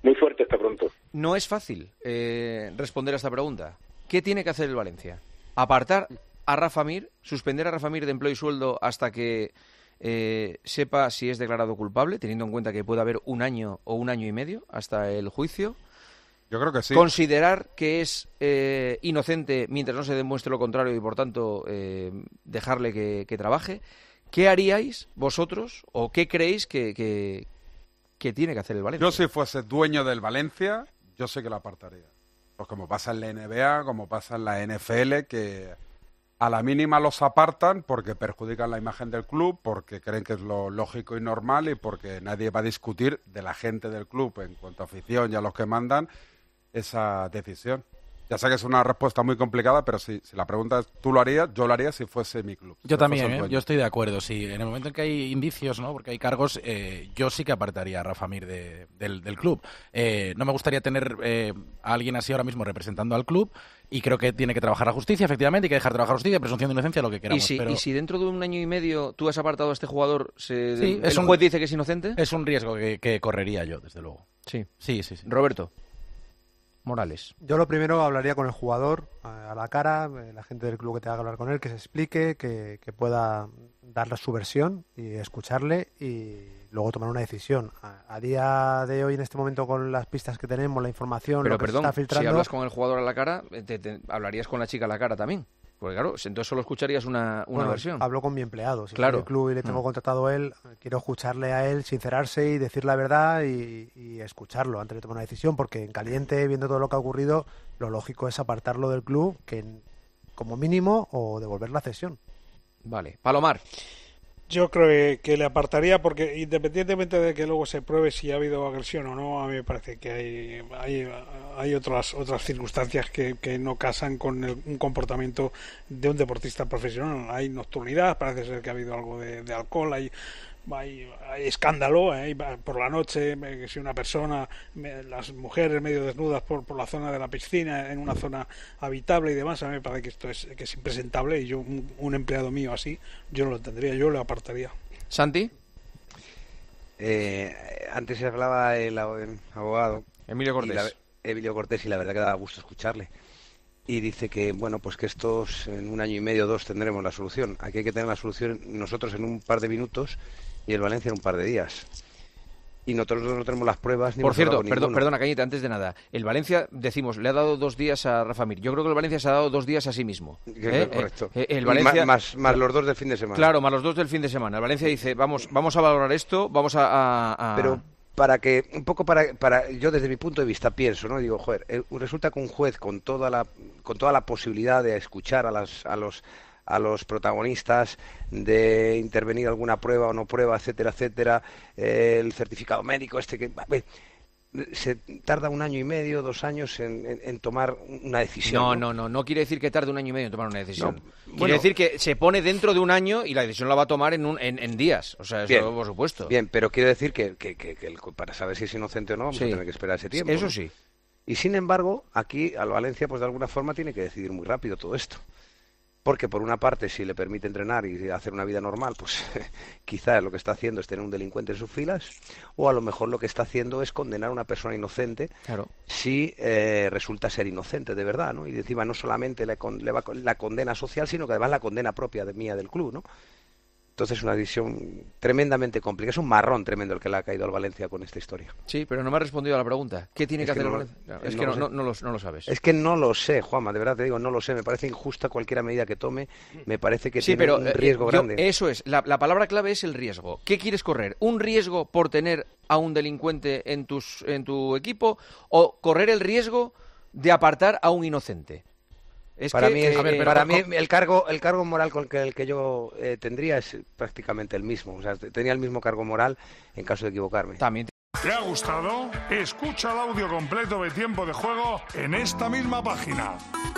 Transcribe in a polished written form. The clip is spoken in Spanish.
muy fuerte hasta pronto. No es fácil responder a esta pregunta. ¿Qué tiene que hacer el Valencia? ¿Apartar a Rafa Mir, suspender a Rafa Mir de empleo y sueldo hasta que sepa si es declarado culpable, teniendo en cuenta que puede haber 1 año o 1 año y medio hasta el juicio? Yo creo que sí. ¿Considerar que es inocente mientras no se demuestre lo contrario y, por tanto, dejarle que trabaje? ¿Qué haríais vosotros o qué creéis que tiene que hacer el Valencia? Yo, si fuese dueño del Valencia, yo sé que lo apartaría. Pues como pasa en la NBA, como pasa en la NFL, que a la mínima los apartan porque perjudican la imagen del club, porque creen que es lo lógico y normal y porque nadie va a discutir de la gente del club en cuanto a afición y a los que mandan esa decisión. Ya sé que es una respuesta muy complicada, pero si la pregunta es, ¿tú lo harías? Yo lo haría si fuese mi club. Yo también, yo estoy de acuerdo. Sí, en el momento en que hay indicios, ¿no? Porque hay cargos, yo sí que apartaría a Rafa Mir del club. No me gustaría tener a alguien así ahora mismo representando al club, y creo que tiene que trabajar la justicia, efectivamente, hay que dejar trabajar la justicia, presunción de inocencia, lo que queramos. ¿Y si dentro de 1 año y medio tú has apartado a este jugador, sí, el juez dice que es inocente? Es un riesgo que correría yo, desde luego. Sí. Sí. Roberto Morales. Yo lo primero hablaría con el jugador a la cara, la gente del club que tenga que hablar con él, que se explique, que pueda darle su versión y escucharle y luego tomar una decisión. A día de hoy, en este momento, con las pistas que tenemos, la información, Pero lo que perdón, se está filtrando... si hablas con el jugador a la cara, hablarías con la chica a la cara también. Porque claro, entonces solo escucharías una versión. Hablo con mi empleado. Si claro. soy el club y le tengo contratado a él, quiero escucharle a él, sincerarse y decir la verdad y escucharlo antes de tomar una decisión, porque en caliente, viendo todo lo que ha ocurrido, lo lógico es apartarlo del club, que como mínimo, o devolver la cesión. Vale. Palomar. Yo creo que le apartaría porque, independientemente de que luego se pruebe si ha habido agresión o no, a mí me parece que hay otras circunstancias que no casan con un comportamiento de un deportista profesional. Hay nocturnidad, parece ser que ha habido algo de alcohol, hay escándalo, por la noche, que si una persona, las mujeres medio desnudas por la zona de la piscina, en una zona habitable y demás, a mí me parece que esto es impresentable, y yo, un empleado mío así, yo no lo tendría, yo lo apartaría. ¿Santi? Antes se hablaba el abogado Emilio Cortés, y la verdad que da gusto escucharle. Y dice que, bueno, pues que estos en 1 año y medio, 2 tendremos la solución. Aquí hay que tener la solución nosotros en un par de minutos y el Valencia en un par de días. Y nosotros no tenemos las pruebas. Por cierto, perdona, Cañete, antes de nada. El Valencia, decimos, le ha dado 2 días a Rafa Mir. Yo creo que el Valencia se ha dado 2 días a sí mismo. Correcto. El Valencia, más los 2 del fin de semana. Claro, más los 2 del fin de semana. El Valencia dice, vamos a valorar esto, vamos a... Pero para que, un poco para yo desde mi punto de vista pienso, ¿no? Digo, joder, resulta que un juez con toda la posibilidad de escuchar a los protagonistas, de intervenir alguna prueba o no prueba, etcétera, etcétera, el certificado médico se tarda 1 año y medio, 2 años en tomar una decisión. No quiere decir que tarde 1 año y medio en tomar una decisión. Quiere decir que se pone dentro de 1 año y la decisión la va a tomar en días. O sea, eso bien, por supuesto. Bien, pero quiero decir que para saber si es inocente o no vamos a tener que esperar ese tiempo. Eso ¿no? sí. Y sin embargo, aquí al Valencia, pues de alguna forma tiene que decidir muy rápido todo esto. Porque por una parte, si le permite entrenar y hacer una vida normal, pues quizás lo que está haciendo es tener un delincuente en sus filas, o a lo mejor lo que está haciendo es condenar a una persona inocente, claro, si resulta ser inocente de verdad, ¿no? Y encima no solamente le va la condena social, sino que además la condena propia mía del club, ¿no? Entonces es una decisión tremendamente complicada. Es un marrón tremendo el que le ha caído al Valencia con esta historia. Sí, pero no me ha respondido a la pregunta. ¿Qué tiene que hacer el Valencia? Es que no lo sabes. Es que no lo sé, Juanma, de verdad te digo, no lo sé. Me parece injusta cualquier medida que tome. Me parece que tiene un riesgo grande. Eso es, la palabra clave es el riesgo. ¿Qué quieres correr? ¿Un riesgo por tener a un delincuente en tu equipo o correr el riesgo de apartar a un inocente? Para mí el cargo moral con el que yo tendría es prácticamente el mismo. O sea, tenía el mismo cargo moral en caso de equivocarme. También. ¿Te ha gustado? Escucha el audio completo de Tiempo de Juego en esta misma página.